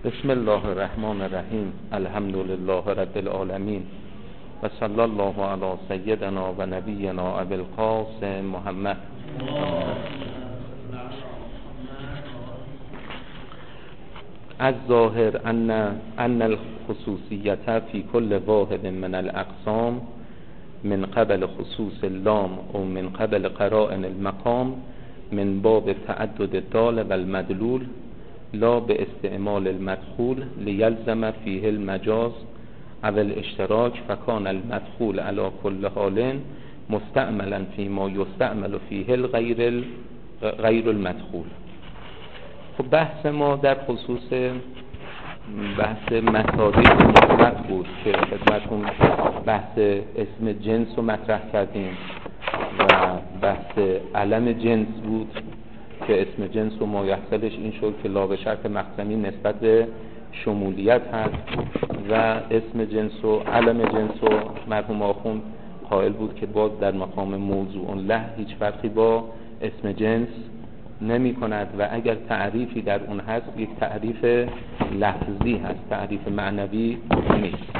بسم الله الرحمن الرحیم. الحمد لله رب العالمین و صلی الله علی سیدنا و نبینا ابی القاسم محمد. از ظاهر ان الخصوصیت فی کل واحد من الاقسام من قبل خصوص اللام او من قبل قرائن المقام من باب تعدد الدال و المدلول لا به استعمال المدخول لیلزم فیه المجاز او الاشتراک فکان المدخول علی کل حال مستعملا فیما یستعمل فیه غیر المدخول. خب بحث ما در خصوص بحث مصادیق مطلق بود که خدمتون بحث اسم جنس رو مطرح کردیم و بحث علم جنس بود که اسم جنس و مایحصلش این شد که لا به شرط مقسمی نسبت به شمولیت هست و اسم جنس و علم جنس و مرحوم آخوند قائل بود که باز در مقام موضوع له هیچ فرقی با اسم جنس نمی کند و اگر تعریفی در اون هست یک تعریف لفظی هست، تعریف معنوی نیست.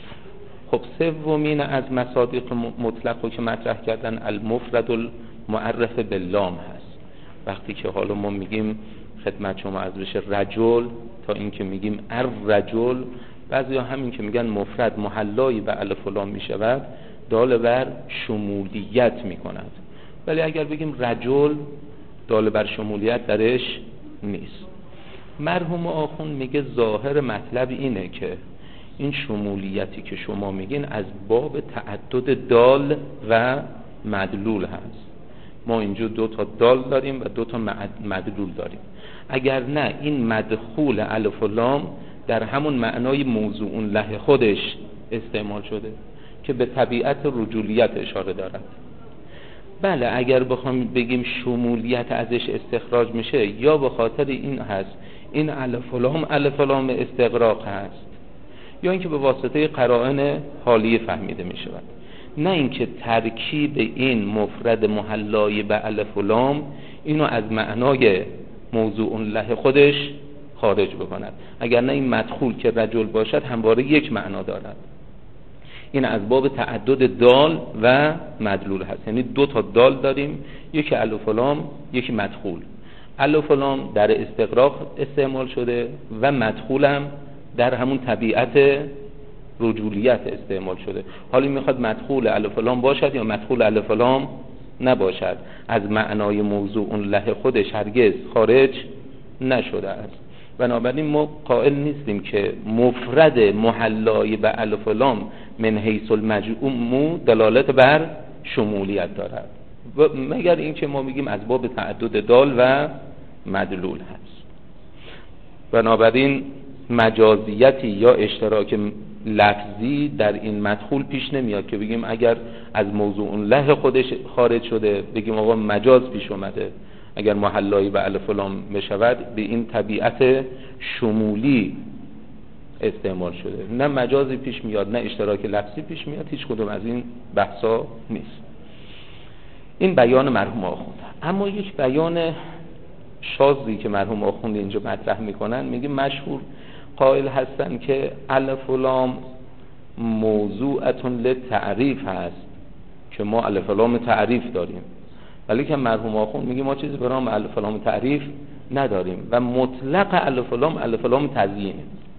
خب سومین از مصادیق مطلق رو که مطرح کردن المفرد المعرف باللام هست. وقتی که حالا ما میگیم خدمت شما از بشه رجل تا این که میگیم الرجل، بعضی ها همین که میگن مفرد محلایی به الف و لام میشود دال بر شمولیت میکند، ولی اگر بگیم رجل دال بر شمولیت درش نیست. مرحوم آخوند میگه ظاهر مطلب اینه که این شمولیتی که شما میگین از باب تعدد دال و مدلول هست. ما اینجا 2 تا دال داریم و 2 تا مدلول داریم. اگر نه این مدخول الف و لام در همون معنای موضوع له خودش استعمال شده که به طبیعت رجولیت اشاره دارد. بله اگر بخوام بگیم شمولیت ازش استخراج میشه یا به خاطر این هست این الف و لام استغراق هست یا اینکه به واسطه قرائن حالیه فهمیده میشود، نه اینکه ترکیب این مفرد محلای به الف و لام اینو از معنای موضوع له خودش خارج بکند. اگر نه این مدخول که رجل باشد همواره یک معنا دارد. این از باب تعدد دال و مدلول هست، یعنی 2 تا دال داریم، یکی الف و لام یکی مدخول. الف و لام در استغراق استعمال شده و مدخول هم در همون طبیعت رجولیت استعمال شده. حالا میخواد مدخول الف و لام باشد یا مدخول الف و لام نباشد، از معنای موضوع له خودش هرگز خارج نشده است. بنابراین ما قائل نیستیم که مفرد محلای به الف و لام من حیث المجموع دلالت بر شمولیت دارد، مگر اینکه ما میگیم از باب تعدد دال و مدلول هست. بنابراین مجازیتی یا اشتراک لفظی در این مدخول پیش نمیاد که بگیم اگر از موضوع له خودش خارج شده بگیم آقا مجاز پیش اومده. اگر محلایی به الف و لام بشود به این طبیعت شمولی استعمال شده، نه مجازی پیش میاد نه اشتراک لفظی پیش میاد، هیچ کدوم از این بحثا نیست. این بیان مرحوم آخوند. اما یک بیان شاذی که مرحوم آخوند اینجا مطرح میکنن، میگه مشهور قائل هستن که الف و لام موضوعتون للتعریف هست که ما الف و لام تعریف داریم، ولی که مرحوم آخوند میگه ما چیزی به نام الف و لام تعریف نداریم و مطلق الف و لام تزیینه.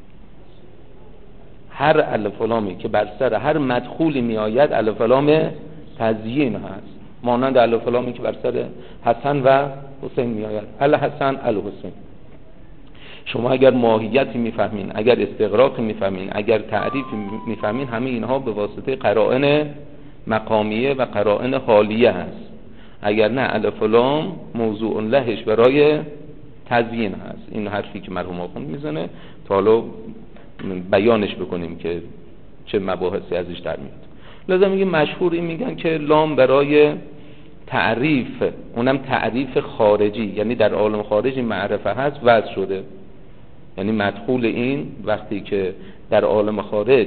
هر الف و لامی که بر سر هر مدخولی میآید الف و لام تزیین هست، مانند الف و لامی که بر سر حسن و حسین میآید، الحسن الحسین. شما اگر ماهیتی میفهمین، اگر استغراقی میفهمین، اگر تعریفی میفهمین، همه اینها به واسطه قرائن مقامیه و قرائن حالیه هست. اگر نه الف و لام موضوع لهش برای تزیین هست. این حرفی که مرحوم آخوند میزنه تا حالا بیانش بکنیم که چه مباحثی ازش در میاد. لازم میگه مشهوری میگن که لام برای تعریف، اونم تعریف خارجی، یعنی در عالم خارجی معرفه هست وضع شده. یعنی مدخول این وقتی که در عالم خارج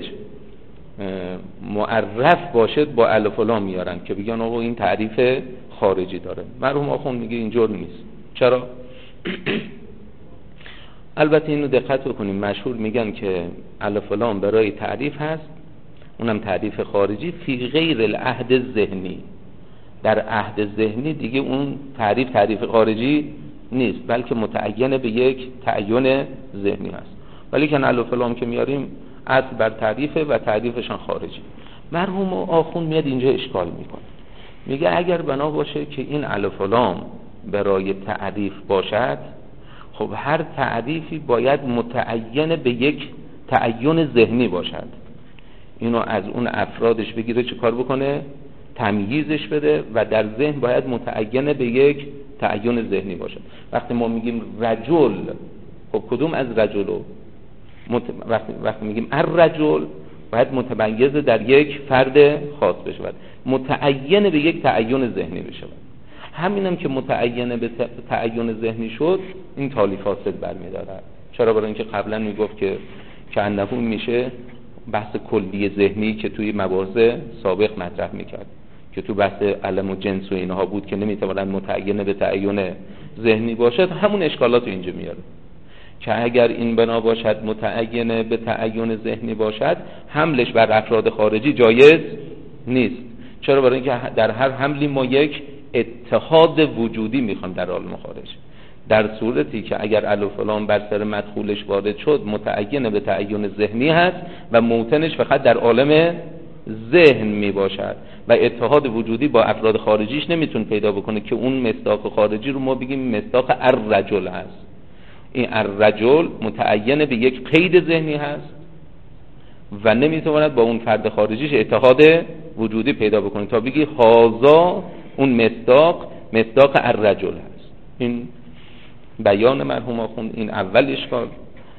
معرف باشد با الف و لام میارن که بگن آقا این تعریف خارجی داره. مرحوم آخوند میگه اینجور نیست. چرا؟ البته اینو دقت بکنیم، مشهور میگن که الف و لام برای تعریف هست، اونم تعریف خارجی، فی غیر العهد الذهنی، در عهد ذهنی دیگه اون تعریف خارجی نیست، بلکه متعین به یک تعین ذهنی هست. ولی که الف و لام که میاریم اصل بر تعریفه و تعریفشان خارجی. مرحوم آخوند میاد اینجا اشکال میکنه، میگه اگر بنا باشه که این الف و لام برای تعریف باشد، خب هر تعریفی باید متعین به یک تعین ذهنی باشد، اینو از اون افرادش بگیره چه کار بکنه؟ تمییزش بده و در ذهن باید متعین به یک تعین ذهنی باشد. وقتی ما میگیم رجل، خب کدوم از رجلو؟ وقتی میگیم الرجل باید متمیز در یک فرد خاص بشه، متعین به یک تعین ذهنی بشه. همینم که متعین به تعین ذهنی شد، این تالی فاسد برمی‌دارد. چرا؟ برای اینکه قبلا میگفت که انه میشه بحث کلی ذهنی که توی مباحث سابق مطرح میکرد، که تو بحث علم و جنس و اینها بود که نمیتواند متعین به تعین ذهنی باشد. همون اشکالات رو اینجا میاره که اگر این بنا باشد متعین به تعین ذهنی باشد، حملش بر افراد خارجی جایز نیست. چرا؟ برای اینکه در هر حملی ما یک اتحاد وجودی میخوام در عالم خارج. در صورتی که اگر الف و لام بر سر مدخولش وارد شد، متعین به تعین ذهنی هست و موطنش فقط در عالم ذهن می باشد و اتحاد وجودی با افراد خارجیش نمیتون پیدا بکنه که اون مصداق خارجی رو ما بگیم مصداق الرجل هست. این الرجل متعین به یک قید ذهنی هست و نمیتواند با اون فرد خارجیش اتحاد وجودی پیدا بکنه تا بگی هازا اون مصداق الرجل هست. این بیان مرحوم آخوند. این اول اشکال.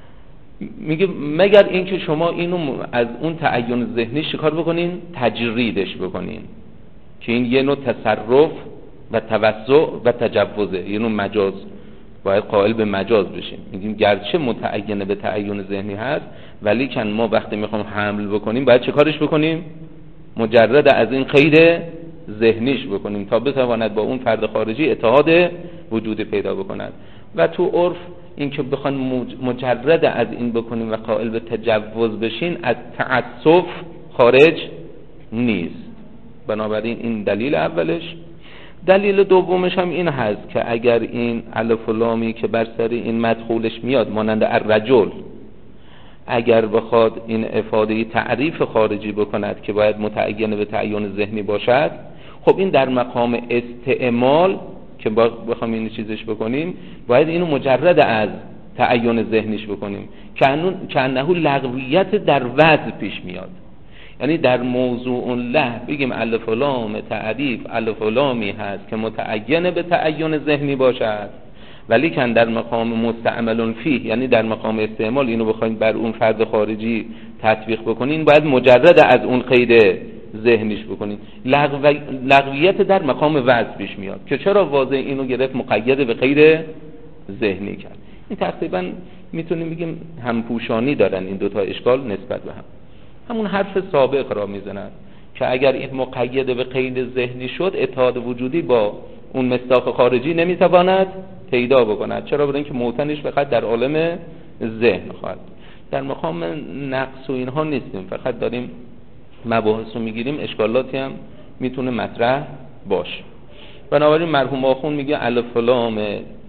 میگه مگر اینکه شما اینو از اون تعین ذهنی شکار بکنین، تجریدش بکنین، که این یه نوع تصرف و توسع و تجوزه، یه نوع مجاز، باید قائل به مجاز بشیم. میگیم گرچه متعین به تعین ذهنی هست، ولی کن ما وقتی میخوام حمل بکنیم باید چه کارش بکنیم؟ مجرد از این قید ذهنیش بکنیم تا بتواند با اون فرد خارجی اتحاد وجود پیدا بکند. و تو عرف این که بخوان مجرد از این بکنیم و قائل به تجوز بشین، از تعسف خارج نیست. بنابراین این دلیل اولش. دلیل دومش هم این هست که اگر این الف و لامی که بر سر این مدخولش میاد مانند الرجل، اگر بخواد این افاده تعریف خارجی بکند که باید متعین به تعین ذهنی باشد، خب این در مقام استعمال که بخوام این چیزش بکنیم باید اینو مجرد از تعین ذهنیش بکنیم، که انه لغویت در وضع پیش میاد. یعنی در موضوع له بگیم الف و لام تعریف الف و لامی هست که متعین به تعین ذهنی باشد، ولی کن در مقام مستعمل فیه، یعنی در مقام استعمال اینو بخواید بر اون فرد خارجی تطبیق بکنین، باید مجرد از اون قید ذهنیش بکنین. لغویت در مقام وضع پیش میاد که چرا واضح اینو گرفت مقید به قید ذهنی کرد. این تقریبا میتونیم بگیم همپوشانی دارن این دوتا اشکال نسبت به هم. همون حرف سابق را میزنن که اگر این مقید به قید ذهنی شد، اتحاد وجودی با اون مصداق خارجی نمیتواند پیدا بکند. چرا؟ برای اینکه موطنش فقط در عالم ذهن خواهد. در مقام نقص و اینها نیستیم، فقط داریم مباحث رو میگیریم، اشکالاتی هم میتونه مطرح باشه. بنابراین مرحوم آخوند میگه الف و لام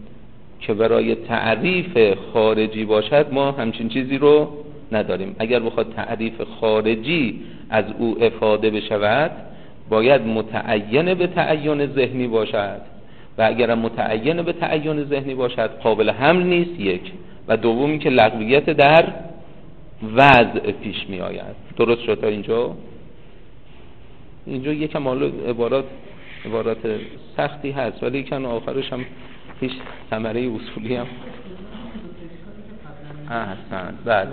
که برای تعریف خارجی باشد ما همچین چیزی رو نداریم. اگر بخواد تعریف خارجی از او افاده بشود، باید متعین به تعین ذهنی باشد و اگر متعین به تعین ذهنی باشد قابل حمل نیست، یک. و دومی که لغویت در وضع پیش می آید. درست شد تا اینجا؟ اینجا یکم حالا عبارات سختی هست، ولی یکم آخرش هم هیچ ثمره اصولی هم احسن. بله.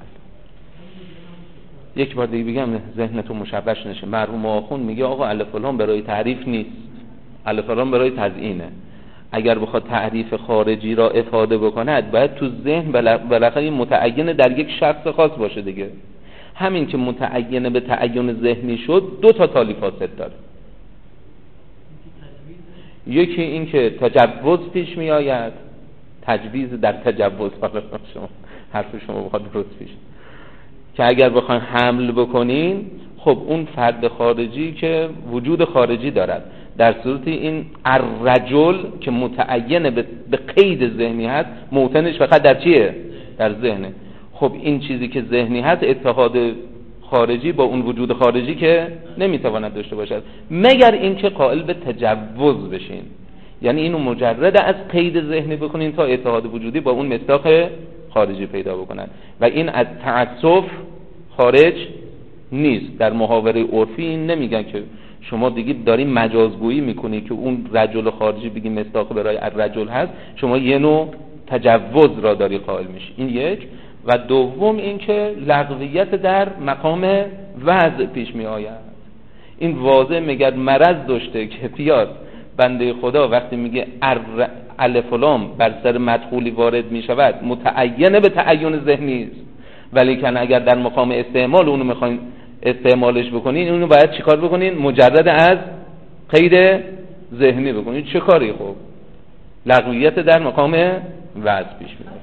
یک بار دیگه بگم ذهنتون مشوش نشه. مرحوم آخوند میگه آقا الف و لام برای تعریف نیست، الف و لام برای تزیینه. اگر بخواد تعریف خارجی را افاده بکند، باید تو ذهن بالاخره متعین در یک شخص خاص باشه دیگه. همین که متعین به تعین ذهنی شد، دو تا تالی فاسد داره. یکی این که تجوز پیش می آید، تجویز در تجوز، حالا شما حرف شما بخواد درست پیش، که اگر بخواین حمل بکنین خب اون فرد خارجی که وجود خارجی دارد، در صورتی این الرجل که متعین به قید ذهنی هست، موطنش فقط در چیه؟ در ذهنه. خب این چیزی که ذهنی هست اتحاد خارجی با اون وجود خارجی که نمیتواند داشته باشد مگر اینکه قائل به تجوز بشین، یعنی اینو مجرد از قید ذهنی بکنین تا اتحاد وجودی با اون مصداق خارجی پیدا بکنن و این از تعسف خارج نیست. در محاوره عرفی این نمیگن که شما دیگه داری مجازگویی میکنی که اون رجل خارجی بگی مصداق برای الرجل هست، شما یه نوع تجوز را داری قائل میشی. این یک. و دوم این که لغویت در مقام وضع پیش می آید. این واضح میگه مرض داشته که بیاد بنده خدا وقتی میگه الف و لام بر سر مدخولی وارد میشود متعین به تعین ذهنی است، ولی کن اگر در مقام استعمال اونو میخواین استعمالش بکنین اونو باید چیکار بکنین؟ مجرد از قید ذهنی بکنین. چه کاری؟ خب لغویت در مقام وضع پیش میاد.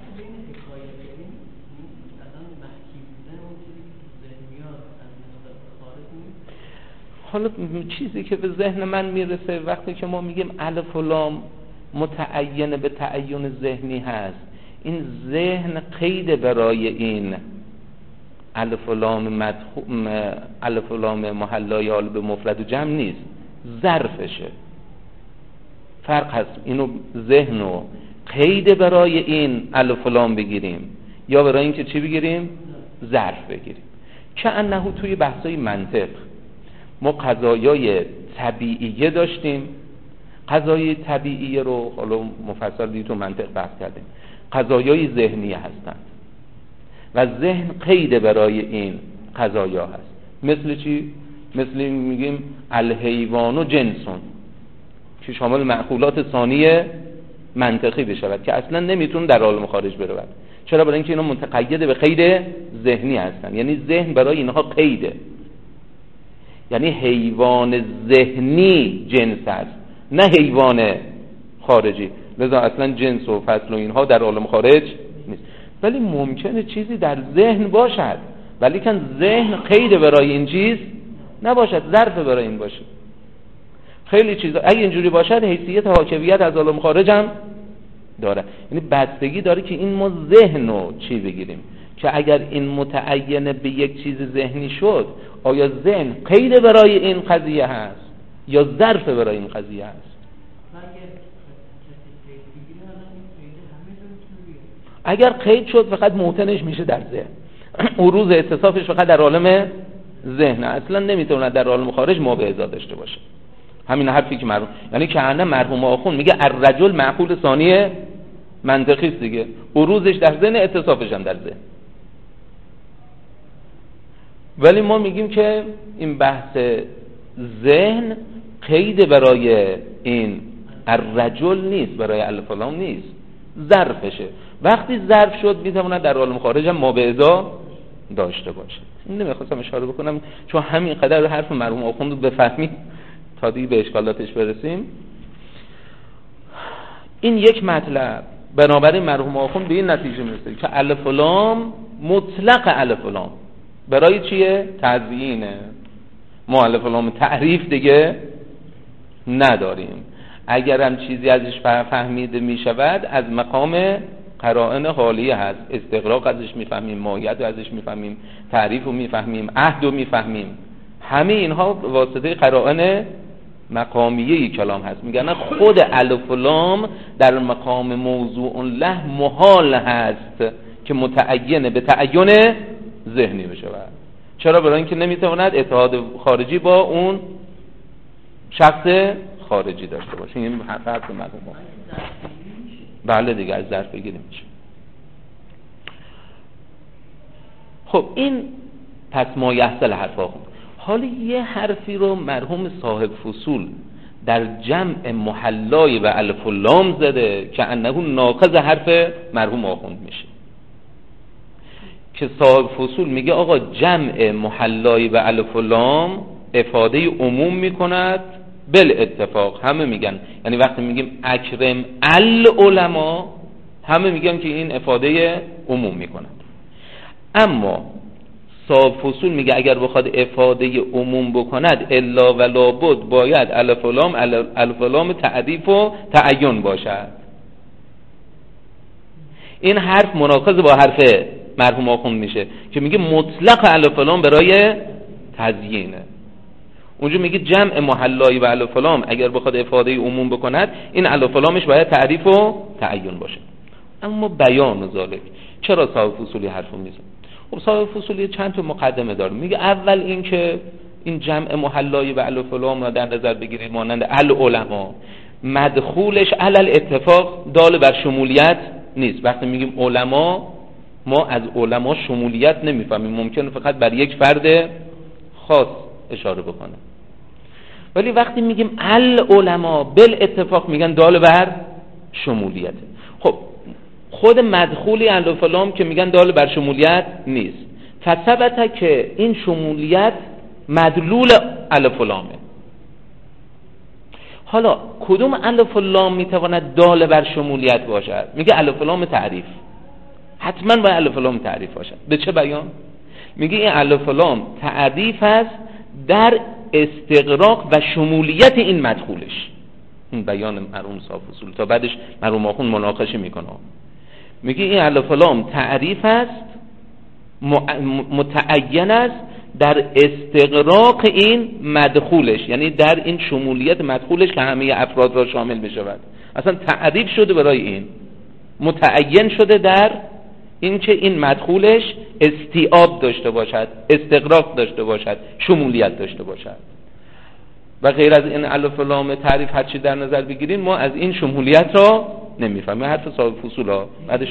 حالا چیزی که به ذهن من میرسه وقتی که ما میگیم الف و لام متعین به تعین ذهنی هست، این ذهن قید برای این الف و لام محلای حال به مفرد و جمع نیست، ظرفشه. فرق هست اینو ذهن رو قید برای این الف و لام بگیریم یا برای این که چی بگیریم؟ ظرف بگیریم. که انه توی بحثای منطق ما قضایای طبیعیه داشتیم، قضایای طبیعیه رو حالا مفصل دیگه تو منطق بحث کردیم، قضایای ذهنیه هستند و ذهن قید برای این قضایا هست. مثل چی؟ مثل میگیم الحیوان و جنسون که شامل معقولات ثانیه منطقی بشود که اصلا نمیتون در عالم خارج برود. چرا؟ برای اینکه اینا متقید به قید ذهنی هستن، یعنی ذهن برای اینها قیده، یعنی حیوان ذهنی جنس است نه حیوان خارجی، لذا اصلا جنس و فصل و اینها در عالم خارج نیست. ولی ممکنه چیزی در ذهن باشد ولی کن ذهن قید برای این چیز نباشد، ظرف برای این باشه. خیلی چیزا اگه اینجوری باشد حیثیت حاکمیت از عالم خارج هم داره، یعنی بستگی داره که این ما ذهن رو چی بگیریم، که اگر این متعین به یک چیز ذهنی شد آیا ذهن قید برای این قضیه هست یا ظرف برای این قضیه هست؟ اگر قید شد فقط موطنش میشه در ذهن، عروض اتصافش فقط در عالم ذهن، اصلا نمیتونه در عالم خارج موقعیت داشته باشه. همین حرفی که مرحوم، یعنی که انا مرحوم آخوند میگه الرجل معقول ثانیه منطقی است دیگه، عروضش در ذهن، اتصافش هم در ذهن. ولی ما میگیم که این بحث ذهن قید برای این الرجل نیست، برای الف و لام نیست، ظرفشه. وقتی ظرف شد میتونه در عالم خارج هم مابعضا داشته باشه. این نمیخواستم اشاره بکنم چون همین قدر حرف مرحوم آخوند رو بفهمید تا دیگه به اشکالاتش برسیم. این یک مطلب. بنابراین مرحوم آخوند به این نتیجه میرسه که الف و لام مطلق الف و لام برای چیه؟ تزیینه. ما الف و لام تعریف دیگه نداریم. اگر هم چیزی ازش فهمیده میشود از مقام قرائن حالیه هست، استقراق ازش میفهمیم، ماهیت ازش میفهمیم، تعریف رو میفهمیم، عهد رو میفهمیم. همه اینها واسطه قرائن مقامیه کلام هست. میگن خود الف و لام در مقام موضوع له محال هست که متعین به تعین ذهنی بشود. چرا؟ برای اینکه نمیتواند اتحاد خارجی با اون شخص خارجی داشته باشه. این حرف مرحوم. بله دیگه از ظرف بگیریم میشه. خب این پس ما یحصل حرفا خون. حالا یه حرفی رو مرحوم صاحب فصول در جمع محلای و الف و لام زده که انه ناقض حرف مرحوم آخوند میشه، که صاحب فصول میگه آقا جمع محلای و الف و لام افاده عموم میکند بل اتفاق. همه میگن، یعنی وقتی میگیم اکرم العلماء همه میگن که این افاده عموم میکنن. اما صاحب فصول میگه اگر بخواد افاده عموم بکند الا و لابد باید الف و لام تعریف و تعین باشد. این حرف مناقض با حرف مرحوم آخوند میشه که میگه مطلق الف و لام برای تزیینه. اونجا میگه جمع محلایی و الف و لام اگر بخواد افاده عموم بکند این الف و لامش باید تعریف و تعین باشه. اما بیان ذالک، چرا صاحب فصولی حرفو میزنه؟ خب صاحب فصولی چند تا مقدمه داره. میگه اول این که این جمع محلایی و الف و لام را در نظر بگیرید مانند العلماء، مدخولش علل اتفاق دال بر شمولیت نیست. وقتی میگیم علما، ما از علما شمولیت نمیفهمیم، ممکنه فقط بر یک فرد خاص اشاره بکنه. ولی وقتی میگیم العلماء بالاتفاق میگن دال بر شمولیته. خب خود مدخولی الف و لام که میگن دال بر شمولیت نیست، فثبت که این شمولیت مدلول الف و لامه. حالا کدوم الف و لام میتواند دال بر شمولیت باشد؟ میگه الف و لام تعریف، حتما باید الف و لام تعریف باشد. به چه بیان؟ میگه این الف و لام تعریف است در استغراق و شمولیت این مدخولش. این بیان مرحوم صاحب فصول، تا بعدش مرحوم آخوند مناقشه میکنه. میگه این الف و لام تعریف است، متعین است در استغراق این مدخولش، یعنی در این شمولیت مدخولش که همه افراد را شامل بشود. اصلا تعریف شده برای این، متعین شده در این که این مدخولش استیعاب داشته باشد، استغراق داشته باشد، شمولیت داشته باشد. و غیر از این الف و لام تعریف هر چی در نظر بگیرین ما از این شمولیت را نمیفهمیم. حرف صاحب فصول ها بعدش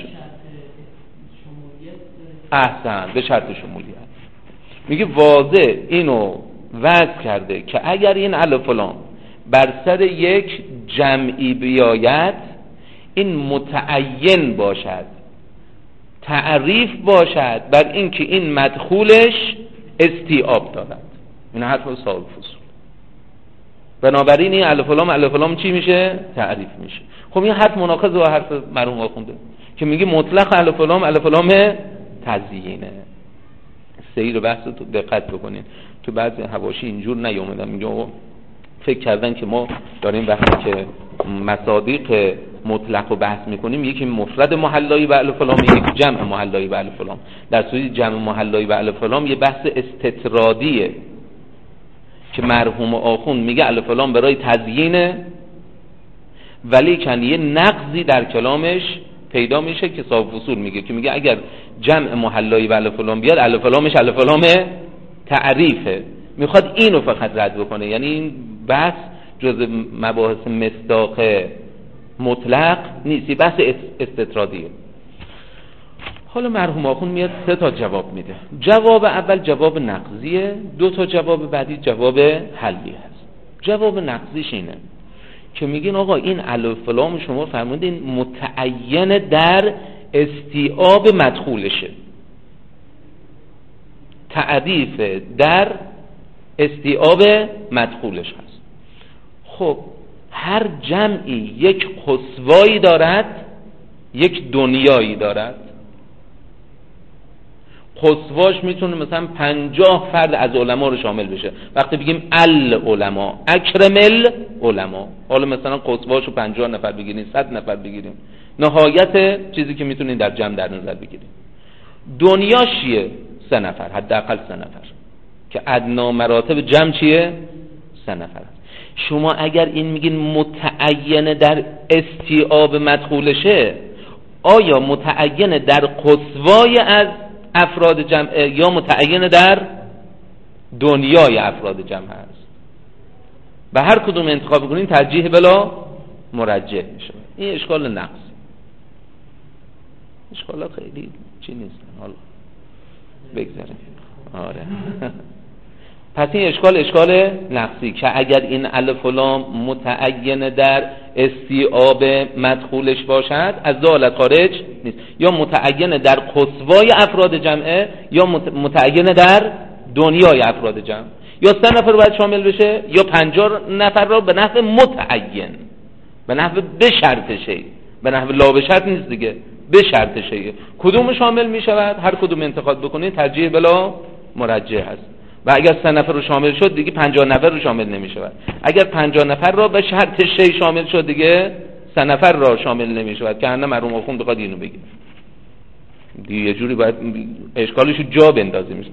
احسن به شرط شمولیت میگه واضح اینو وضع کرده که اگر این الف و لام بر سر یک جمعی بیاید این متعین باشد، تعریف باشد بر این که این مدخولش استیعاب دارد. این حرف صاحب فصول. بنابراین این الف و لام چی میشه؟ تعریف میشه. خب این حرف مناقض با حرف مرحوم آخونده که میگه مطلق الف و لام تزیینه. سیر بحث رو دقت بکنین، تو بعضی حواشی اینجور نیومدن، میگه فکر کردن که ما داریم وقتی که مصادیق مطلق رو بحث میکنیم یکی مفرد محلایی و الف و لام، یکی جمع محلایی و الف و لام. در صورتی جمع محلایی و الف و لام یه بحث استطرادیه که مرحوم آخوند میگه الف و لام برای تزیینه، ولی کن یه نقضی در کلامش پیدا میشه که صاحب فصول میگه که میگه اگر جمع محلایی و الف و لام بیاد الف و لامش الف و لام تعریفه. میخواد اینو فقط رد بکنه، یعنی این بحث جز مباحث مصداق مطلق نیست، بحث استطرادیه. حالا مرحوم آخوند میاد 3 تا جواب میده. جواب اول جواب نقضیه، 2 تا جواب بعدی جواب حلی هست. جواب نقضیش اینه که میگین آقا این الف و لام شما فرمودین متعین در استیعاب مدخولشه، تعریف در استیعاب مدخولش هست. خب هر جمعی یک خسوایی دارد، یک دنیایی دارد. خسواش میتونه مثلا 50 فرد از علما رو شامل بشه. وقتی بگیم العلماء، اکرم العلماء، حالا مثلا خسواش رو 50 نفر بگیریم، 100 نفر بگیریم، نهایت چیزی که میتونین در جمع در نظر بگیریم. دنیاش چیه؟ 3 نفر، حداقل 3 نفر، که ادنا مراتب جمع چیه؟ 3 نفر. شما اگر این میگین متعین در استیعاب مدخولشه، آیا متعین در خسوای از افراد جمع یا متعین در دنیای افراد جمع هست؟ به هر کدوم انتخاب کنین ترجیح بلا مرجح میشه. این اشکال نقص، اشکالات خیلی چی نیستن، حالا بگذاریم. آره پس این اشکال نقصی که اگر این الف و لام متعین در استیعاب مدخولش باشد از دالت خارج نیست، یا متعین در خسوای افراد جمعه یا متعین در دنیای افراد جمع. یا 3 نفر باید شامل بشه یا 50 نفر را به نحو متعین، به نحو به شرط شی به نحو لا به شرط نیست دیگه، به شرط شیء. کدوم شامل می شود؟ هر کدوم انتخاب بکنید ترجیح بلا مرجح هست. و اگر 3 نفر رو شامل شد دیگه 50 نفر رو شامل نمی شود. اگر 50 نفر را به شرط شیء شامل شد دیگه 3 نفر را شامل نمی شود که انا مرحوم آخوند بخواد اینو بگه دیگه، یه جوری باید اشکالش رو جا بندازیم.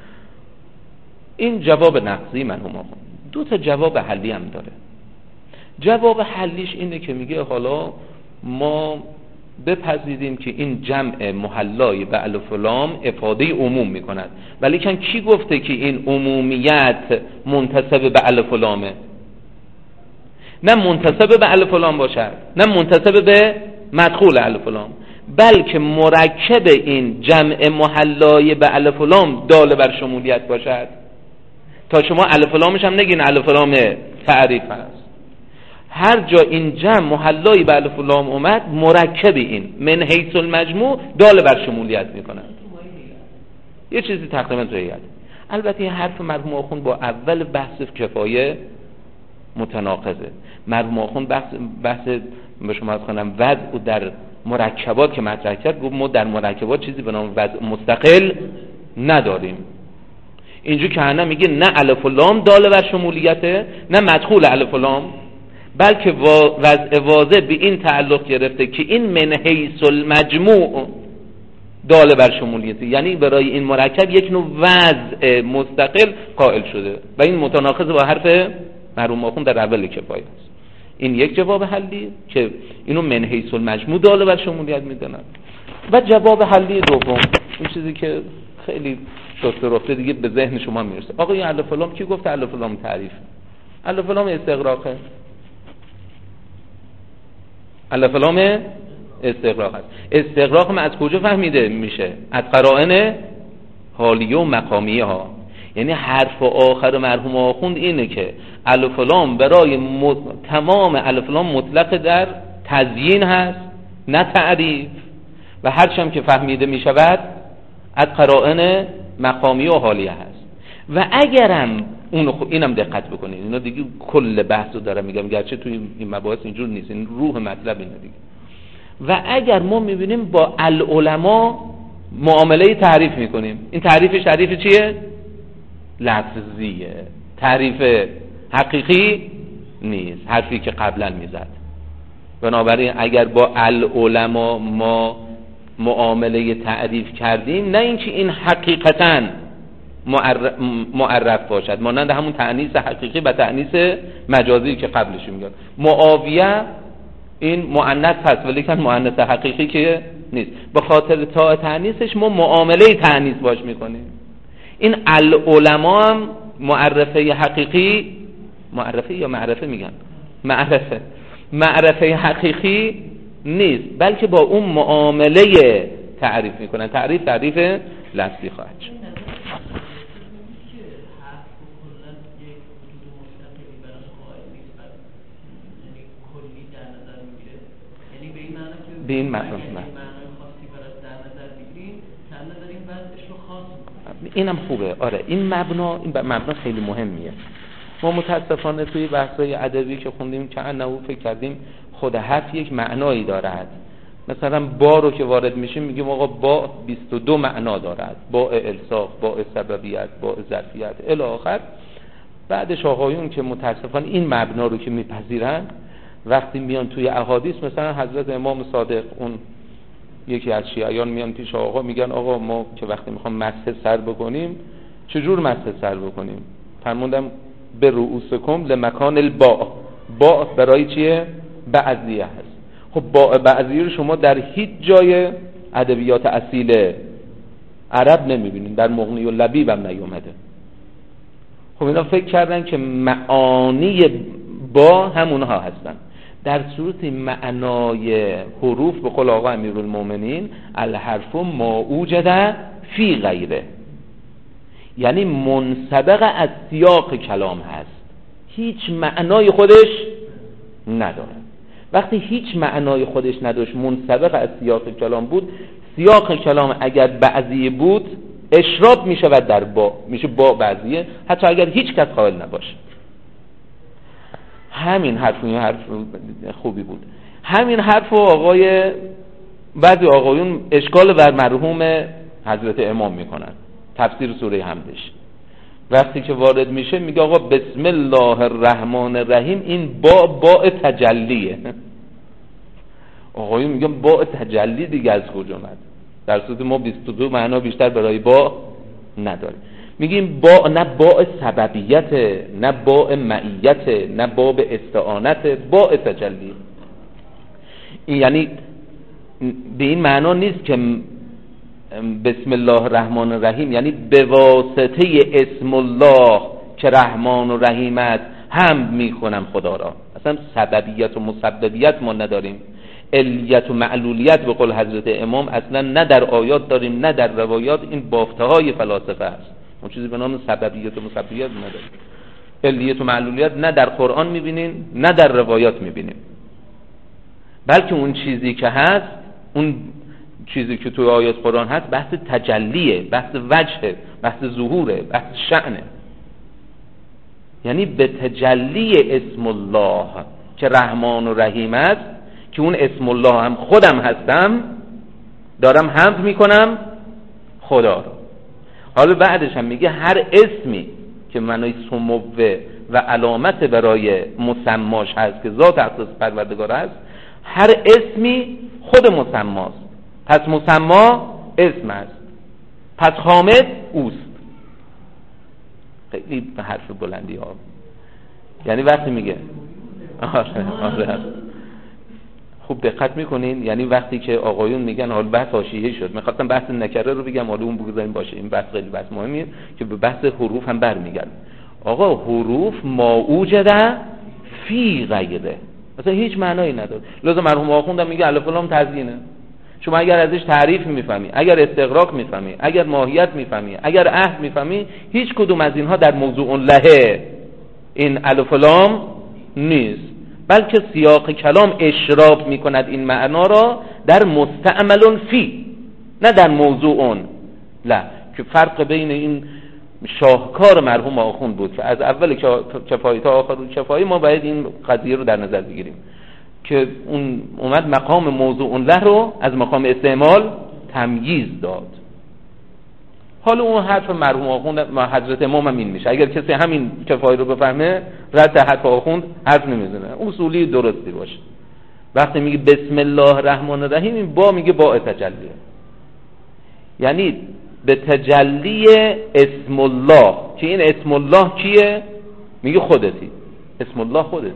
این جواب نقضی مرحوم آخوند. 2 تا جواب حلی هم داره. جواب حلیش اینه که میگه حالا ما بپذیریم که این جمع محلای به الف و لام افاده عموم میکند، ولی کن کی گفته که این عمومیت منتسب به الف و لامه؟ نه منتسب به الف و لام باشد، نه منتسب به مدخول الف و لام، بلکه مرکب این جمع محلای به الف و لام دال بر شمولیت باشد. تا شما الف و لامش هم نگین الف و لام تعریف هست. هر جا این جمع محلای به الف و لام اومد مرکب این من حیث المجموع دال بر شمولیت میکنند. یه چیزی تقریبا تو هیئت. البته این حرف مرحوم آخوند با اول بحث کفایه متناقضه. مرحوم آخوند بحث به شما از خانم وضع در مرکبات که مطرح کرد، گفت ما در مرکبات چیزی به نام وضع مستقل نداریم. اینجا که انا میگه نه الف و لام دال بر شمولیته، نه مدخول الف و لام، بلکه وضع واضح به این تعلق گرفته که این من حیث المجموع دال بر شمولیته، یعنی برای این مرکب یک نوع وضع مستقل قائل شده و این متناقض با حرف مرحوم آخوند در اول کفایه است. این یک جواب حلی که اینو من حیث المجموع دال بر شمولیت میدونن. و جواب حلی دوم، این چیزی که خیلی شسته رفته دیگه به ذهن شما میرسه. آقا این الف و لام کی گفت الف و لام تعریف؟ الف و لام استغراقه. الف و لام استغراق است. استغراق از کجا فهمیده میشه؟ از قرائن حالیه و مقامیه ها. یعنی حرف آخر مرحوم آخوند اینه که الف و لام برای تمام الف و لام مطلق در تزیین هست نه تعریف، و هرچند که فهمیده میشود از قرائن مقامیه و حالیه هست. و اگرم اینم دقت بکنید، اینا دیگه کل بحثو دارم میگم، گرچه توی این مباحث اینجور نیست، این روح مطلب اینه دیگه. و اگر ما میبینیم با العلماء معامله تعریف میکنیم، این تعریف چیه؟ لفظیه، تعریف حقیقی نیست، حرفی که قبلا میزد. بنابراین اگر با العلماء ما معامله تعریف کردیم، نه اینکه این حقیقتاً معرف باشد، مانند همون تأنیث حقیقی و تأنیث مجازی که قبلش میگم. معاویه این مؤنث هست ولی که مؤنث حقیقی که نیست، به خاطر تا تأنیثش ما معامله تأنیث باش میکنیم. این العلماء هم معرفه حقیقی، معرفه یا معرفه میگن، معرفه حقیقی نیست، بلکه با اون معامله تعریف میکنن. تعریف لفظی خواهد شد. به این معنی اینم خوبه. آره این مبنا خیلی مهمیه. ما متاسفانه توی بحث‌های ادبی که خوندیم که انه فکر کردیم خود حرف یک معنایی دارد. مثلا با رو که وارد میشیم میگیم آقا با 22 معنا دارد، با الصاق، با سببیت، با ظرفیت الی آخر. بعدش آقایون که متاسفانه این مبنا رو که میپذیرن وقتی میان توی احادیث، مثلا حضرت امام صادق، اون یکی از شیعیان میان پیش آقا میگن آقا ما که وقتی میخوام مسح سر بکنیم چجور مسح سر بکنیم؟ فرمودم به رؤوسکم لمکان الباء. باء برای چیه؟ بعضیه هست. خب باء بعضیه رو شما در هیچ جای ادبیات اصیل عرب نمیبینید، در مغنی و لبیب هم نیومده. خب اینا فکر کردن که معانی با همونها هستن، در صورت معنای حروف به قول آقا امیرالمومنین الحرف ما اوجد فی غیره، یعنی منسبق از سیاق کلام هست، هیچ معنای خودش نداره. وقتی هیچ معنای خودش نداشت، منسبق از سیاق کلام بود، سیاق کلام اگر بعضی بود اشراب می شود در با، میشه با بعضیه، حتی اگر هیچ کس قائل نباشه. همین حرف خوبی بود. همین حرف آقای بعضی آقایون اشکال بر مرحوم حضرت امام میکنن تفسیر سوره حمدش. وقتی که وارد میشه میگه آقا بسم الله الرحمن الرحیم، این با تجلیه. آقایون میگن با تجلی دیگه از کجا اومد؟ در صورت ما 22 معنا بیشتر برای با نداره. میگیم با نه با سببیت، نه با معیت، نه با استعانت، با تجلی. این یعنی به این معنا نیست که بسم الله الرحمن الرحیم یعنی به واسطه اسم الله که رحمان و رحیم است حمد میکنم خدا را. اصلا سببیت و مسببیت ما نداریم، علیت و معلولیت به قول حضرت امام اصلا نه در آیات داریم نه در روایات. این بافته های فلاسفه است. ما چیزی به نام سببیت و مسببیت نداریم. علیت و معلولیت نه در قرآن میبینیم نه در روایات میبینیم، بلکه اون چیزی که هست، اون چیزی که توی آیات قرآن هست بحث تجلیه، بحث وجهه، بحث ظهوره، بحث شأنه. یعنی به تجلی اسم الله که رحمان و رحیم است، که اون اسم الله هم خودم هستم، دارم حمد میکنم خدا رو. حالا بعدش هم میگه هر اسمی که معنای سموه و علامت برای مسماش هست که ذات اختصاص پروردگار هست، هر اسمی خود مسماست، پس مسما اسم است، پس حامد اوست. خیلی به حرف بلندی ها. یعنی وقتی میگه آره خوب دقت میکنین، یعنی وقتی که آقایون میگن حالا بحث حاشیه‌ای شد، میخواستم بحث نکره رو بگم حالا اون بگذاریم باشه، این بحث خیلی بحث مهمیه که به بحث حروف هم برمیگرد. آقا حروف ما اوجد فی غیره مثلا هیچ معنایی نداره. لازم مرحوم آخوندم میگه الف لام تزیینه. شما اگر ازش تعریف میفهمی، اگر استغراق میفهمی، اگر ماهیت میفهمی، اگر عهد میفهمی، هیچ کدوم از اینها در موضوع لهه این الف لام نیست، بلکه سیاق کلام اشراف میکند این معنا را در مستعمل فی، نه در موضوع له. که فرق بین این شاهکار مرحوم آخوند بود که از اول کفایی تا آخر کفایی ما باید این قضیه رو در نظر بگیریم که اون اومد مقام موضوع له رو از مقام استعمال تمییز داد. حالا اون حرف مرحوم آخوند حضرت امام هم این میشه. اگر کسی همین کفایی رو بفهمه رد حرف آخوند حرف نمیزنه، اصولی درستی باشه. وقتی میگه بسم الله الرحمن الرحیم، این با میگه با تجلیه، یعنی به تجلی اسم الله، که این اسم الله کیه؟ میگه خودتی، اسم الله خودتی.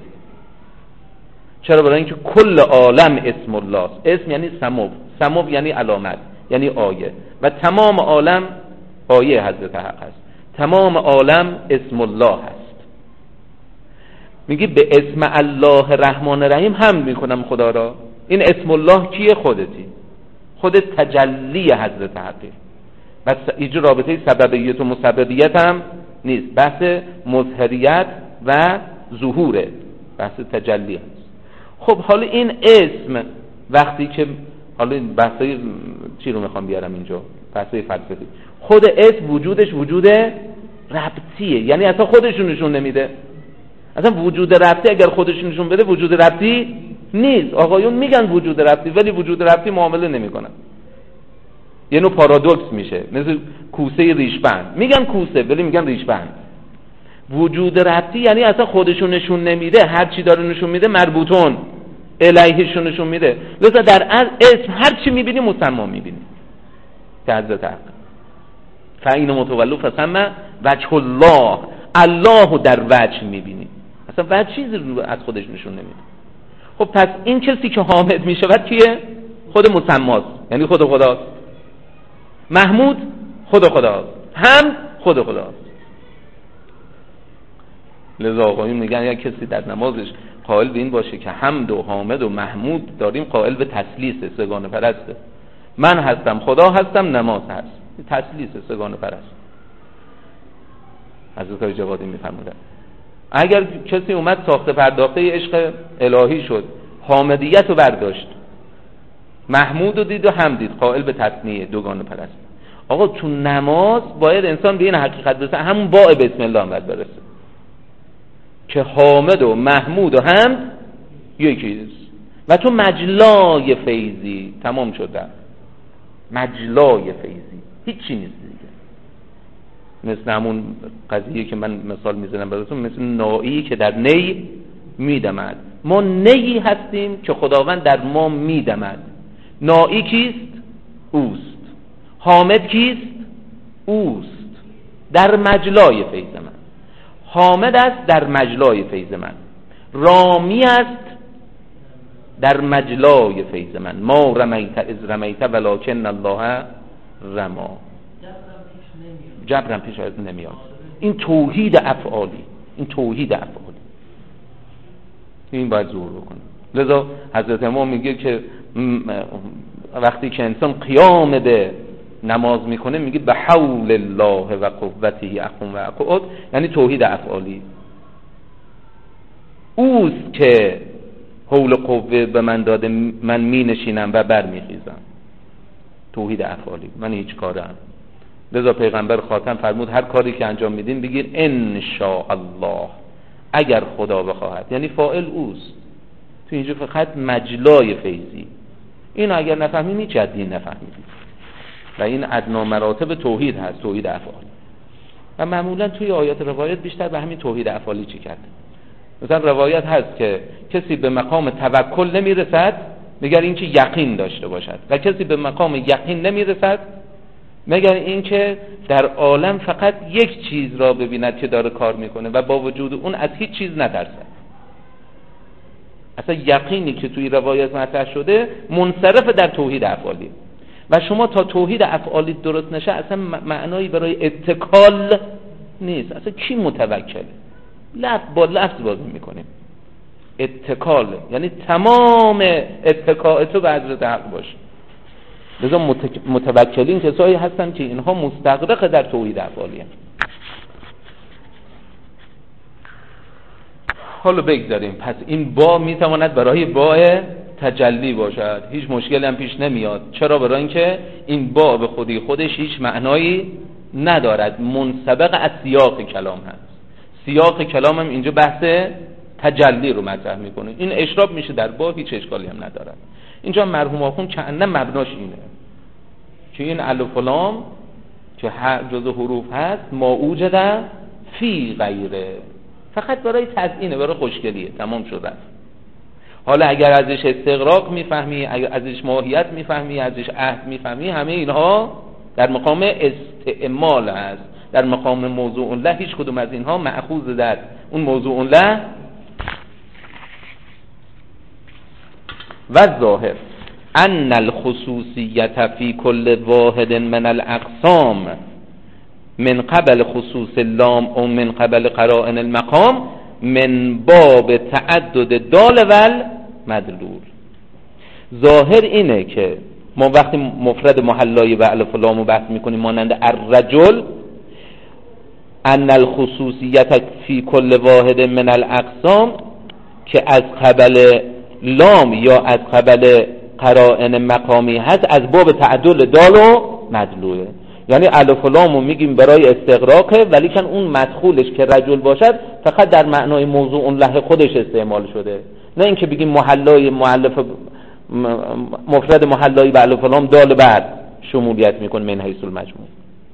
چرا؟ برای اینکه کل عالم اسم الله است. اسم یعنی سمو یعنی علامت، یعنی آیه، و تمام عالم آیه حضرت حق است. تمام عالم اسم الله هست. میگه به اسم الله الرحمن الرحیم حمد میکنم خدا را. این اسم الله کیه؟ خودتی، خود تجلی حضرت حقی. بس اینجا رابطه سببیت و مسببیت هم نیست، بحث مظهریت و ظهوره، بحث تجلی هست. خب حالا این اسم وقتی که حالا این بحثای چی رو میخوام بیارم اینجا، بحثای فلسفی، خود اسم وجودش وجود ربطیه، یعنی اصلا خودشون نشون نمیده. اصلا وجود ربطی اگر خودش نشون بده وجود ربطی نیست. آقایون میگن وجود ربطی ولی وجود ربطی معامله نمیکنن. یه نوع پارادوکس میشه، مثل کوسه ریشبند، میگن کوسه ولی میگن ریشبند. وجود ربطی یعنی اصلا خودشون نشون نمیده، هر چی داره نشون میده مربوطون الیهشون نشون میده. لذا در اسم هر چی میبینی مسما میبینی که حضرت حق فاین متولو فسمه وجه الله، الله در وجه میبینی، اصلا وجه چیزی رو از خودش نشون نمیده. خب پس این کسی که حامد میشود کیه؟ خود مسماست، یعنی خود خداست. محمود خود خداست، حمد خود خداست. لذا آقایون میگن یا کسی در نمازش قائل به این باشه که حمد و حامد و محمود داریم، قائل به تثلیث، سگانه پرسته. من هستم، خدا هستم، نماز هست، تثلیث، سگانه پرست. حضرت های جوادی میفرمودن اگر کسی اومد ساخته پرداخته عشق الهی شد، حامدیت رو برداشت، محمود رو دید و حمد دید، قائل به تثنیه، دوگانه پرست. آقا تو نماز باید انسان به این حقیقت برسه، همون با بسم الله هم باید برسه که حامد و محمود و حمد یکیست. و تو مجلای فیضی. تمام شده، مجلای فیضی، هیچی نیست دیگه. مثل همون قضیه که من مثال میزنم براتون، مثل نایی که در نی میدمد. ما نیی هستیم که خداوند در ما میدمد. نایی کیست؟ اوست. حامد کیست؟ اوست. در مجلای فیض من. حامد است در مجلای فیض من. رامی است در مجلای فیض من. ما رمیت از رمیت ولکن الله رما. جبرم پیش نمیاد. این توحید افعالی، این توحید افعالی، این باید ظهور بکنه. لذا حضرت امام میگه که وقتی که انسان قیام به نماز میکنه میگه به حول الله و قوته اقوم و اقعد، یعنی توحید افعالی. اوست که حول قوه به من داده، من می نشینم و بر می خیزم. توحید افعالی، من هیچ کارم. لذا پیغمبر خاتم فرمود هر کاری که انجام میدین بگیر ان شاء الله، اگر خدا بخواهد، یعنی فاعل اوست. تو اینجا فقط مجلای فیضی. اینو اگر نفهمیم هیچ دین نفهمیدیم. و این ادنا مراتب توحید هست، توحید افعالی. و معمولا توی آیات روایت بیشتر به همین توحید افعالی چی کرده. مثلا روایت هست که کسی به مقام توکل نمیرسد مگر اینکه یقین داشته باشد، و کسی به مقام یقین نمیرسد مگر اینکه در عالم فقط یک چیز را ببیند که داره کار میکنه و با وجود اون از هیچ چیز نترسد. اصلا یقینی که توی روایت مطرح شده منصرف در توحید افعالی. و شما تا توحید افعالی درست نشه اصلا معنایی برای اتکال نیست. اصلا کی متوکله؟ لفظ با لفظ بازی میکنیم. اتکال یعنی تمام اتکاء تو به حضرت حق باشه. لذا متوکلین کسایی هستن که اینها مستغرق در توحید افعالی هستند. حالا بگذاریم. پس این با میتواند برای با تجلی باشد، هیچ مشکلی هم پیش نمیاد. چرا؟ برای اینکه این با به خودی خودش هیچ معنایی ندارد، منسبق از سیاق کلام هست. سیاق کلام هم اینجا بحث تجلی رو مطرح میکنه. این اشراب میشه در با، هیچ اشکالی هم ندارد. اینجا مرحوم آخوند کأنه مبناش اینه که این الف و لام که هر جزء حروف هست ما اوجد فی غیره، فقط برای تزیینه، برای خوشگلیه، تمام شده. حالا اگر ازش استغراق میفهمی، اگر ازش ماهیت میفهمی، ازش عهد میفهمی، همه اینها در مقام استعمال هست، در مقام موضوع له. هیچ کدوم از اینها مأخوذ در اون موضوع له. و ظاهر ان الخصوصیت فی کل واحد من الاقسام من قبل خصوص اللام او من قبل قرائن المقام من باب تعدد دال ول مدلول. ظاهر اینه که ما وقتی مفرد محلای و الف و لام رو بحث میکنیم مانند الرجل، ان الخصوصیت فی کل واحد من الاقسام که از قبل لام یا از قبل قرائن مقامی هست از باب تعدد دال و مدلوله. یعنی الف و لامو میگیم برای استغراقه، ولی کن اون مدخولش که رجل باشد فقط در معنای موضوع له خودش استعمال شده، نه اینکه بگیم محلای مفرد محلای و الف و لام دال بعد شمولیت میکنه من حیث المجموع،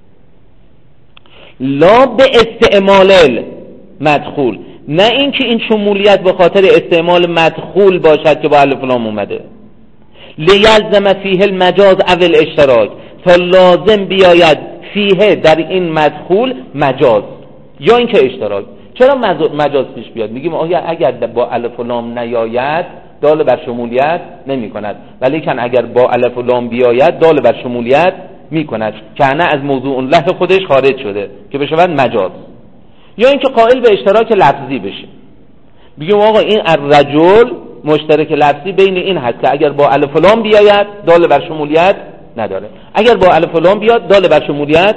لا به استعمال مدخول، نه اینکه این شمولیت به خاطر استعمال مدخول باشد که با الف و لام اومده. لیلزم فیه المجاز او الاشتراک، تا لازم بیاید فیه در این مدخول مجاز یا اینکه اشتراک. چرا مجاز پیش بیاد؟ میگیم آیا اگر با الف و لام نیاید دال بر شمولیت نمی کند، ولی کن اگر با الف و لام بیاید دال بر شمولیت می کند، که نه از موضوع له خودش خارج شده که بشود مجاز. یا اینکه قائل به اشتراک لفظی بشه، بگیم آقا این الرجل مشترک لفظی بین این هست که اگر با الف و لام بیاید دال بر شمولیت نداره، اگر با الف و لام بیاد دال بر شمولیت.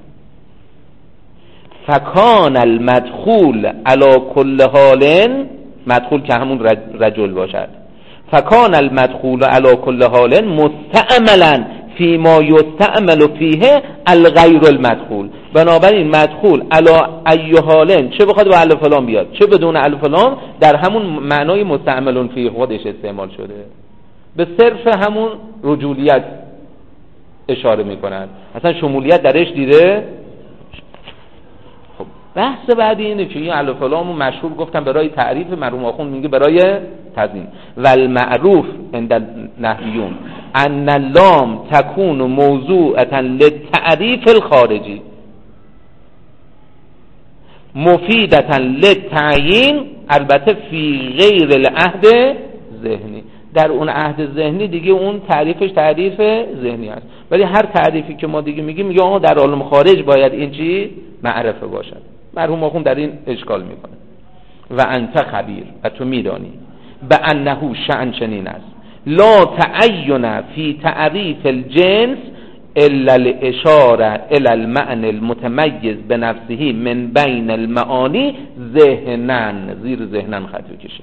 فکان المدخول علی کل حال، مدخول که همون رجل باشد، فکان المدخول علی کل حال مستعملا فی ما یستعمل فیه الغیر المدخول. بنابراین مدخول علا ای حالن، چه بخواد با الف لام بیاد چه بدون الف لام، در همون معنای مستعملون فی خودش استعمال شده، به صرف همون رجولیت اشاره میکنن، اصلا شمولیت درش دیده. خب بحث بعدی اینه که این الف لامو مشهور گفتم برای تعریف، مرحوم آخوند میگه برای تضمین. والمعروف عند النحویون ان اللام تكون موضوعة للتعریف الخارجی مفیدة للتعیین، البته فی غیر العهد ذهنی، در اون عهد ذهنی دیگه اون تعریفش تعریف ذهنی است، ولی هر تعریفی که ما دیگه میگیم آقا در عالم خارج باید این چی معرفه باشد. مرحوم آخوند در این اشکال میکنه. و انت خبیر، و تو میدانی به انه شأن چنین است لا تعین فی تعریف الجنس الا الاشاره الى المعنى المتميز بنفسه من بین المعانی ذهناً، زیر ذهناً خط بکشید.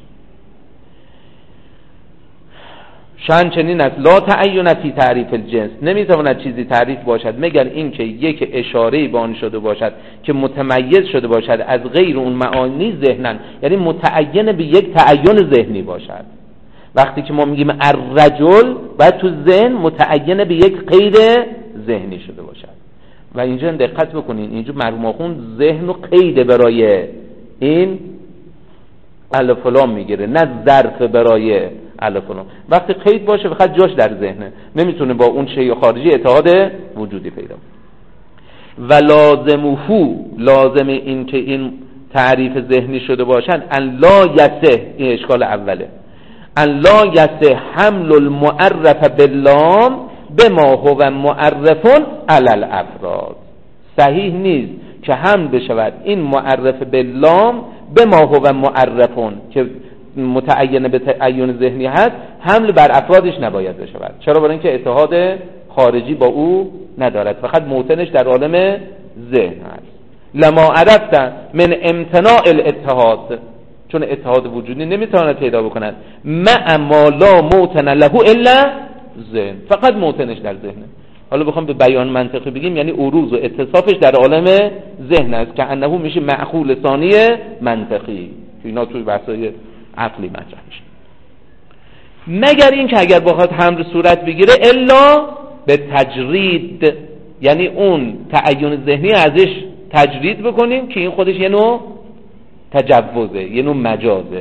شأن چنین است لا تعین فی تعریف الجنس، نمیتواند چیزی تعریف باشد مگر اینکه یک اشاره‌ای به آن شده باشد که متمیز شده باشد از غیر اون معانی ذهناً، یعنی متعین به یک تعین ذهنی باشد. وقتی که ما میگیم الرجل باید تو ذهن متعین به یک قید ذهنی شده باشد. و اینجا دقت بکنین، اینجا مرحوم آخوند ذهن و قید برای این الف و لام میگیره، نه ظرف برای الف و لام. وقتی قید باشه فقط جاش در ذهنه، نمیتونه با اون شیء خارجی اتحاد وجودی پیدا کنه. و لازم این که این تعریف ذهنی شده باشد ان لا یصح، این اشکال اوله، ان لا یصح حمل المعرف باللام بما هو معرف علی الافراد، صحیح نیست که حمل بشود این معرف باللام بما هو معرفون که متعین به تعین ذهنی هست، حمل بر افرادش نباید بشود. چرا؟ برای اینکه اتحاد خارجی با او ندارد، فقط موطنش در عالم ذهن هست. لما عرفت من امتناع الاتحاد، چون اتحاد وجودی نمیتواند پیدا بکند، مع ما لا موطن له الا ذهن، فقط موطنش در ذهنه. حالا بخوام به بیان منطقی بگیم یعنی عروض و اتصافش در عالم ذهن است که انه میشه معقول ثانی منطقی، که اینا توی بحثای عقلی مطرح میشه. مگر این که اگر بخواد حمل صورت بگیره الا به تجرید، یعنی اون تعین ذهنی ازش تجرید بکنیم که این خودش یه نوع تجوزه، یه نوع مجازه.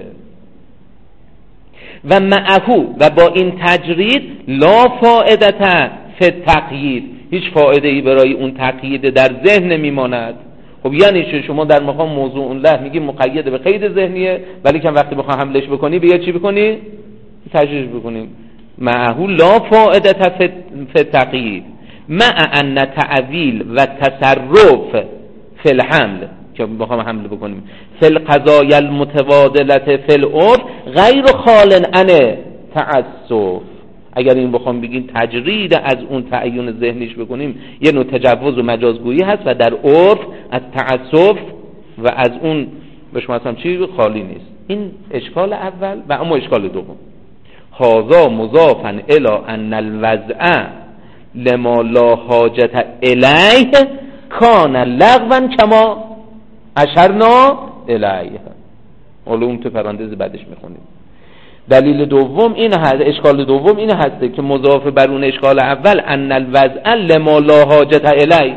و معهو، و با این تجرید لا فائدة فی تقیید، هیچ فایده ای برای اون تقیید در ذهن نمیماند. خب یعنی شما در مقام موضوع الله میگی مقید به قید ذهنیه، ولی که وقتی بخواه حملش بکنی بیا چی بکنی؟ تجریح بکنیم. معهو لا فائدة فی تقیید مع ان تعویل و تصرف فی الحمل، که بخوام حمل بکنیم فی القضای المتبادلة فی العرف غیر خال عن تعسف. اگر این بخوام بگیم تجرید از اون تعین ذهنیش بکنیم یه نوع تجوز و مجازگویی هست و در عرف از تعسف و از اون به شما اصلا چی خالی نیست. این اشکال اول. و اما اشکال دوم، هذا مضافا الی ان الوضع لما لا حاجت الیه کان لغوا کما اشرنا الیه. حالا اون تو پرانتز بعدش میخونیم. دلیل دوم این هست، اشکال دوم این هست که مضاف بر اون اشکال اول ان الوضع لما لا حاجت الیه،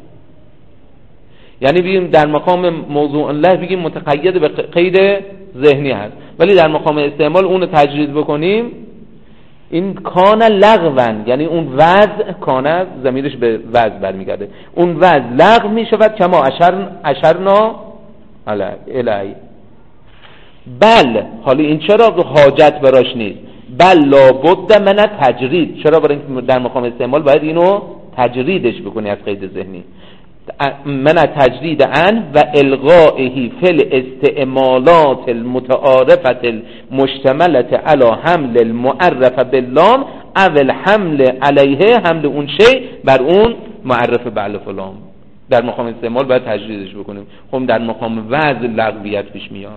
یعنی بگیم در مقام موضوع الله بگیم متقید به قید ذهنی هست، ولی در مقام استعمال اون تجرید بکنیم این کان لغوا، یعنی اون وضع، کان ضمیرش به وضع برمیگرده، اون وضع لغو میشود کما اشرنا الیه. بل، حالا این چرا حاجت براش نیست؟ بل لابد من تجرید، چرا؟ برای اینکه در مقام استعمال باید اینو تجریدش بکنی از قید ذهنی. من تجرید عن و الغائه فی الاستعمالات المتعارفه المشتمله علی حمل المعرف باللام او الحمل علیه، حمل اون شی بر اون معرف به الف و لام. در مقام استعمال باید تجریدش بکنیم. خب در مقام وضع لغویت پیش میاد.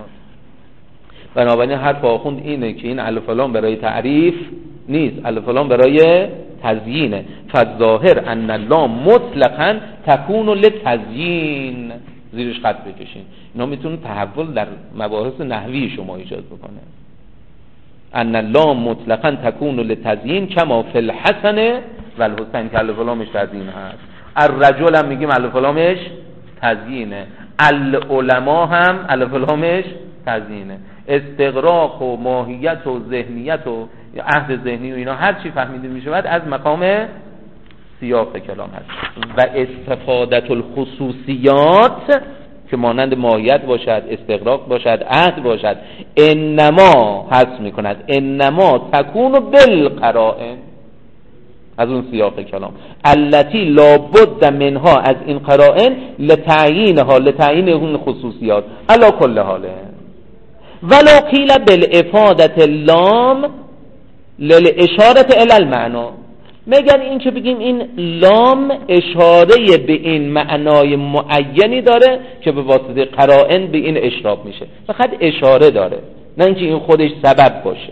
بنابراین حرف آخوند اینه که این الف و لام برای تعریف نیست، الف و لام برای تزیینه. فالظاهر ان اللام مطلقاً تکون لتزیین، زیرش خط بکشین. اینا میتونه تحول در مباحث نحوی شما ایجاد بکنه. ان اللام مطلقاً تکون لتزیین کما فی الحسن و الحسین که الف و لامش تزیین هست. الرجل هم میگیم الف و لامش تزیینه، العلماء هم الف و لامش تزیینه. استغراق و ماهیت و ذهنیت و عهد ذهنی و اینا هر چی فهمیده میشه بعد از مقام سیاق کلام هست. و استفادت الخصوصیات که مانند ماهیت باشد، استغراق باشد، عهد باشد، انما حذف میکند، انما تکون بالقرائن، از اون سیاق کلام، التي لابد منها، از این قرائن، لتعیینها، لتعیین اون خصوصیات، علی کل حاله. ولو قیل بالافادة اللام للاشاره الى المعنى، مگر این که بگیم این لام اشاره به این معنای معینی داره که به واسطه قرائن به این اشاره میشه، فقط اشاره داره، نه اینکه این خودش سبب باشه.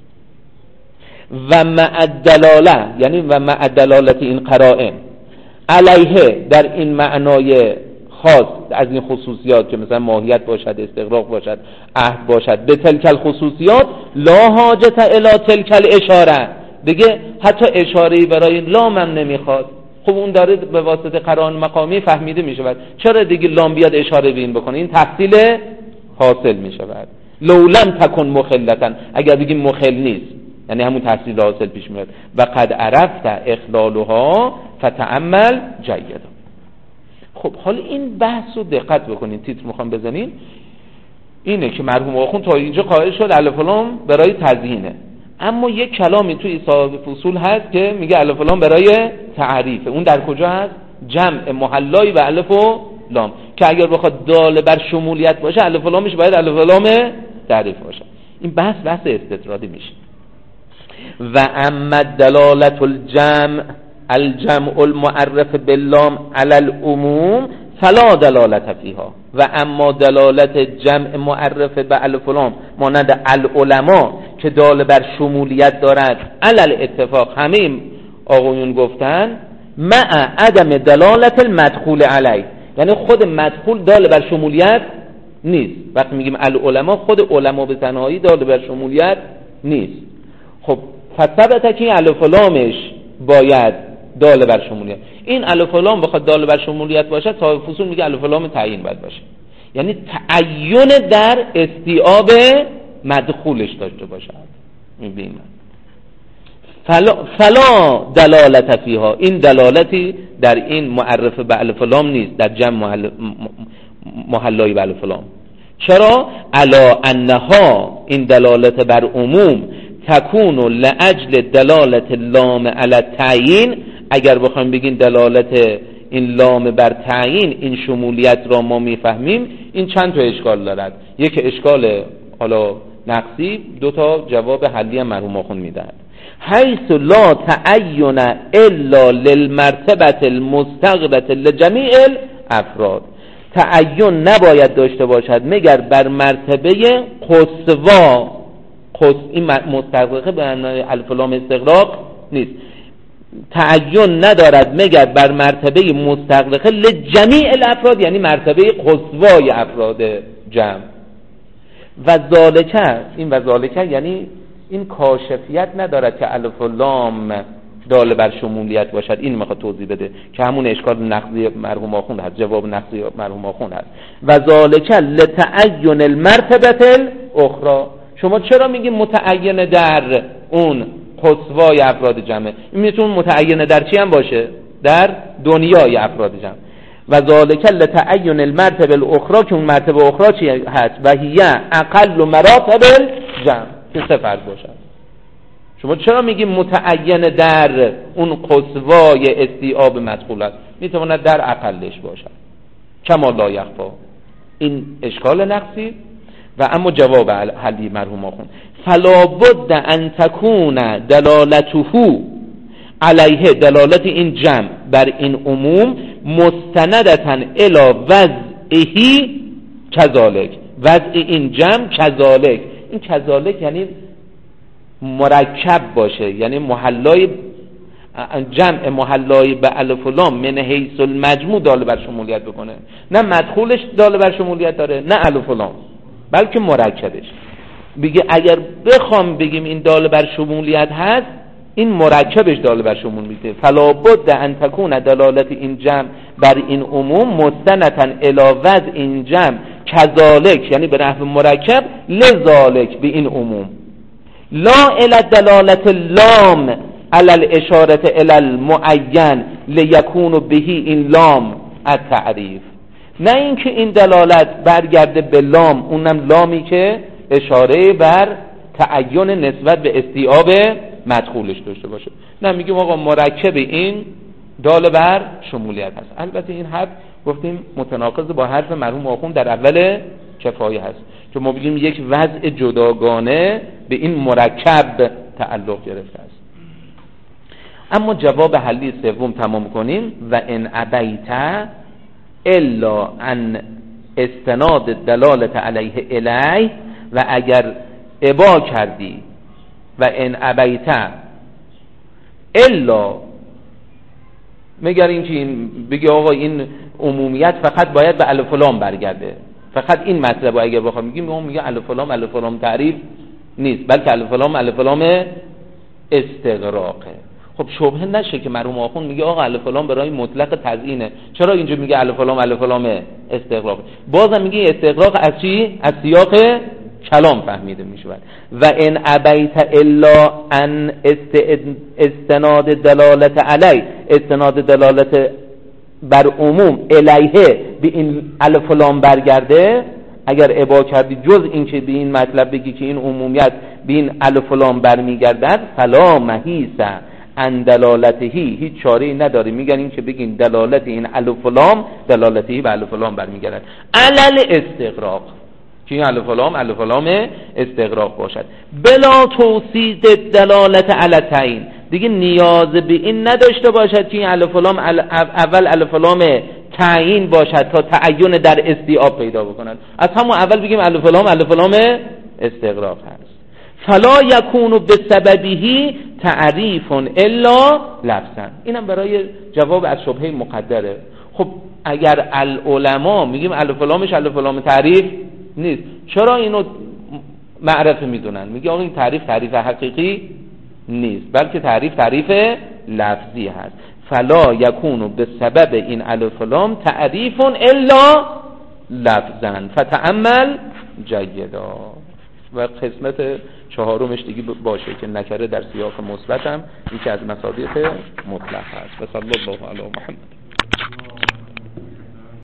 و مع الدلاله، یعنی و مع دلالت این قرائن علیه، در این معنای خاص از این خصوصیات که مثلا ماهیت باشد، استغراق باشد، عهد باشد، به تلک الخصوصیات لا حاجت الی تلک الاشاره، دیگه حتی اشاره‌ای برای لام هم نمیخواد. خب اون داره به واسطه قرائن مقامی فهمیده میشه بعد، چرا دیگه لام بیاد اشاره به این بکنه؟ این تفصیل حاصل میشه بعد. لولم تکن مخلتن، اگر بگیم مخل نیست یعنی همون تحصیل حاصل پیش میاد. و قد عرفت اخلالها فتأمل جیدا. خب حالا این بحث رو دقت بکنین، تیتر میخوام بزنین، اینه که مرحوم آخوند تا اینجا قائل شد الف و لام برای تزیینه، اما یک کلامی توی صاحب فصول هست که میگه الف و لام برای تعریفه. اون در کجا هست؟ جمع محلای و الف و لام، که اگر بخواد دال بر شمولیت باشه الف و لامش باید الف و لام تعریف باشه. این بحث استطرادی میشه. و اما دلالت الجمع المعرف باللام علی العموم فلا دلالت فیها. و اما دلالت جمع معرف به الف و لام مانند العلماء که دال بر شمولیت دارد، علی الاتفاق همه آقایون گفتن، مع عدم دلالت المدخول علی، یعنی خود مدخول دال بر شمولیت نیست. وقتی میگیم العلماء خود علما به تنهایی دال بر شمولیت نیست. خب فثبت که الف و لامش باید دال بر شمولیت، این الف و لام بخواد دال بر شمولیت باشه صاحب فصول میگه الف و لام تعیین باید باشه، یعنی تعین در استیعاب مدخولش داشته باشه. میبینیم فلا دلالت فیها، این دلالتی در این معرف به الف و لام نیست، در جمع محلای به الف و لام. چرا؟ علا انها، این دلالت بر عموم، تکون لاجل دلالت لام علی تعیین، اگر بخوایم بگیم دلالت این لام بر تعیین این شمولیت را ما میفهمیم، این چند تا اشکال دارد. یک اشکال حالا نقصی، دو تا جواب حلی مرحوم آخوند میدهد. حیث لا تعین الا للمرتبه المستغرقه لجمیع الافراد، تعین نباید داشته باشد مگر بر مرتبه قصوا. این مستغرقه به معنای الف و لام استغراق نیست، تعین ندارد مگر بر مرتبه مستغرقه لجمیع الافراد، یعنی مرتبه قصوای افراد جمع. و ذالکه، این و ذالکه یعنی این کاشفیت ندارد که الف و لام دال بر شمولیت باشد. این میخواد توضیح بده که همون اشکال نقضی مرحوم آخوند هست، جواب نقضی مرحوم آخوند هست. و ذالکه لتعین المرتبه الاخرى، شما چرا میگیم متعین در اون قصوای افراد جمع؟ این میتونه متعین در چی هم باشه؟ در دنیای افراد جمع. و ذالک لتعین المرتبه الاخرى، که اون مرتبه اخرى چی هست؟ و هی اقل مراتب الجمع، که سه فرد باشد. شما چرا میگیم متعین در اون قصوای استیعاب مدخولات؟ میتواند در اقلش باشد، کما لا یخفا. این اشکال نقصی. و اما جواب حلی مرحوم آخوند، فلا بد ان تکون دلالته علیه، دلالت این جمع بر این عموم، مستندتا الی وضعه کذالک، وضع این جمع کذالک. این کذالک یعنی مرکب باشه، یعنی محلای جمع محلای به الف و لام من حیث المجموع دال بر شمولیت بکنه، نه مدخولش دال بر شمولیت داره نه الف و لام، بلکه مرکبش. بگه اگر بخوام بگیم این دال بر شمولیت هست، این مرکبش دال بر شمول میده. فلا بد ان تکون دلالت این جمع بر این عموم مستنداً الی وضع این جمع کذالک، یعنی به نحو مرکب، لذالک به این عموم، لا الی دلالت لام علی الاشاره الی المعین لیکون بهی این لام التعریف، نه اینکه این دلالت برگرده به لام، اونم لامی که اشاره بر تعین نسبت به استیعاب مدخولش داشته باشه. نه، میگیم آقا مرکب این دال بر شمولیت هست. البته این حرف گفتیم متناقض با حرف مرحوم آخوند در اول کفایه هست که ما بگیم یک وضع جداگانه به این مرکب تعلق گرفته است. اما جواب حلی سوم تمام کنیم. و ان ابیت الا ان استناد دلالت علیه الی، و اگر ابا کردی و ان ابیت الا، مگر اینکه این بگی آقا این عمومیت فقط باید به الف و لام برگرده، فقط این مطلب رو اگر بخوام میگیم، اون میگه الف و لام تعریف نیست، بلکه الف و لام استغراقه. خب شبهه نشه که مرحوم آخوند میگه آقا الف و لام برای مطلق تزیینه، چرا اینجا میگه الف و لام استغراق؟ بازم میگه استغراق از چی؟ از سیاق کلام فهمیده میشه. و ان ابیت الا ان استناد دلالت علی، استناد دلالت بر عموم الیه به این الف و لام برگرده، اگر ابا کردی جز این که به این مطلب بگی که این عمومیت به این الف و لام برمیگردد، فلا محیص ان دلالتهی، هیچ چاره‌ای نداره میگن این که بگین دلالت این الف و لام دلالتهی به الف و لام برمیگردد علل استغراق، که این الف و لام استغراق باشد، بلا توصیف دلالت علی تعیین، دیگه نیاز به این نداشته باشد که این الف و لام اول الف و لام تعیین باشد تا تعین در استیعاب پیدا بکنند، از همون اول بگیم الف و لام استغراق هست. فلا یکون بسببه تعریف الا لفظا، اینم برای جواب از شبهه مقدره. خب اگر العلماء میگیم الف و لامش الف و لام تعریف نیست، چرا اینو معرفه میدونن؟ میگه آقا این تعریف حقیقی نیست، بلکه تعریف لفظی هست. فلا یکون بسبب این الف و لام تعریف الا لفظا فتأمل جیدا. و قسمت چهارمش دیگه باشه که نکره در سیاق مثبت هم یکی از مصادیق مطلق هست. و صلی الله علی محمد.